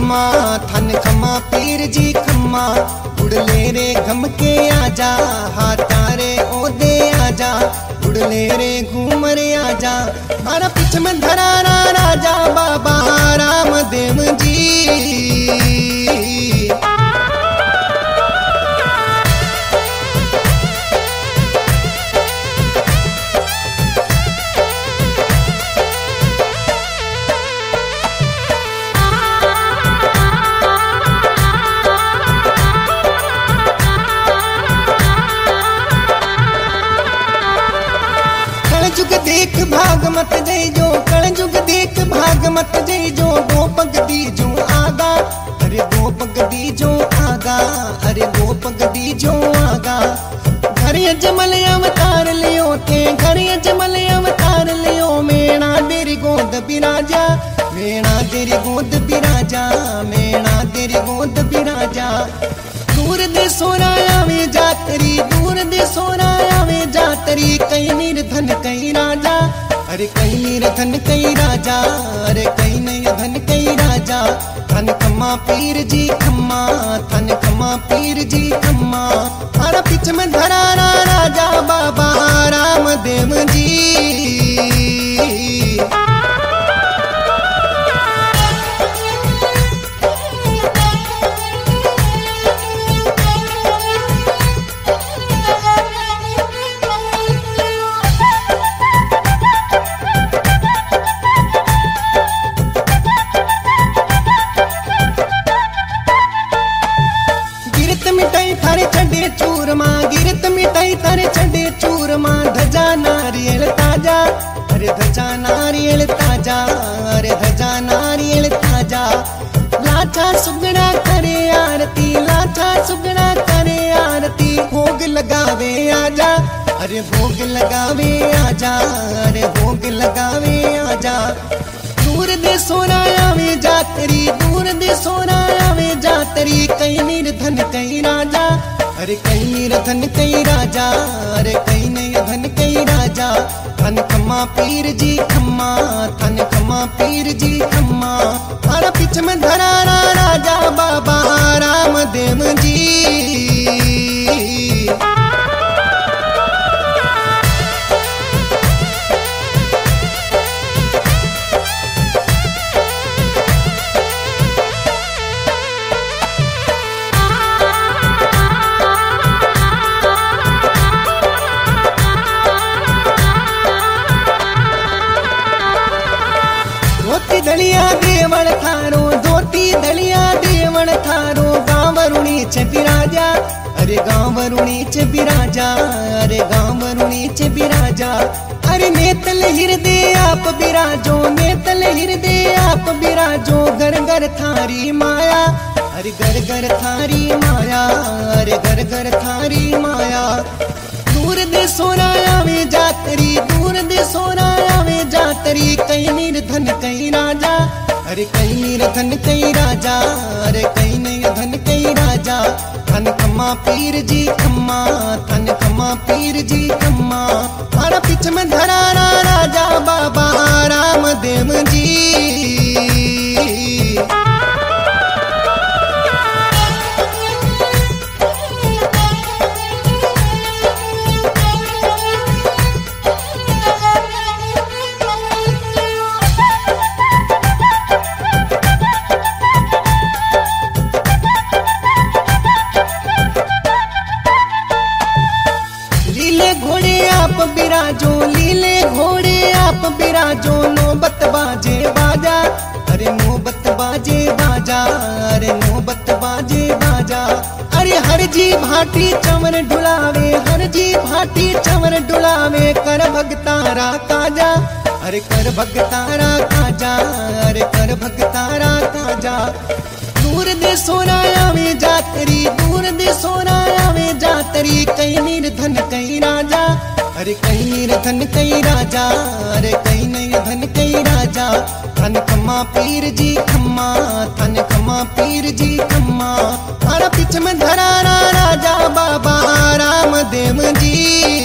खम्मा थन खम्मा पीर जी खम्मा उड़ले रे घम के आजा हाथारे ओदे आजा उड़ले रे घूमर आजा मारा पिछ में धरारा राजा बाबा रामदेव जी। कलजुग देख भाग मत जय जो कलजुग देख भाग मत जय जो दो पग दी जो आगा अरे दो पग दी जो आगा अरे दो पग दी जो आगा घर अजमल अवतार लियो थे घर अजमल अवतार लियो मेणा तेरी गोद बिराजा मेणा तेरी गोद बिराजा मेणा तेरी गोद बिराजा दूर दे सोराया वे जातरी दूर दे सोराया वे जातरी कई निर्धन कई राजा अरे कई निर्धन कई राजा अरे कई निर्धन कई राजा थन खम्मा पीर जी खम्मा थन खम्मा पीर जी खम्मा हर पिछ में धरारा राजा बाबा रामदेव जी। मिटाई थारे छड़े चूरमा गिरत मिटाई थारे छड़े चूरमा धजा नारियल ताजा अरे धजा नारियल ताजा अरे धजा नारियल ताजा लाचा सुगड़ा करे आरती लाचा सुगड़ा करे आरती भोग लगावे आजा अरे भोग लगावे आजा अरे भोग लगावे आजा दूर दे सोराया वे जातरी दूर दे सोराया वे जातरी कई निर्धन कई राजा अरे कई निर्धन कई राजा अरे कई निर्धन कई राजा थन खम्मा पीर जी खम्मा थन खम्मा पीर जी खम्मा हर पिछ में धरारा राजा बाबा रामदेव जी। धोती दलिया देवण थारो धोती दलिया देवण थारो गाँव वरुणी च बिराजा अरे गाँव वरुणी च बिराजा अरे गाँव वरुणी च बिराजा अरे नेतल हृदय आप बिराजो नेतल हृदय आप बिराजो घर घर थारी माया अरे घर घर थारी माया अरे घर घर थारी माया दूर दे सोराया वे जातरी दूर दे सोराया वे जातरी कई निर्धन कई राजा अरे कई निर्धन कई राजा अरे कई निर्धन कई राजा थन खम्मा पीर जी खम्मा थन खम्मा पीर जी खम्मा। हर पिछ में धरारा राजा बाबा रामदेव जी। बिराजो लीले घोड़े आप बिराजो नौबत बाजे बाजा अरे नौबत बाजे बाजा अरे नौबत बाजे बाजा अरे हर जी भाटी चमर डुलावे हर जी भाटी चमर डुलावे कर भगतारा काजा अरे कर भगतारा काजा अरे कर भगतारा काजा दूर दे सोराया वे जातरी दूर दे सोराया वे जातरी कई निर्धन कई राजा अरे कई निर्धन कई राजा अरे कई निर्धन कई राजा थन खम्मा पीर जी खम्मा थन खम्मा पीर जी खम्मा हर पिछ में धरारा राजा बाबा रामदेव जी।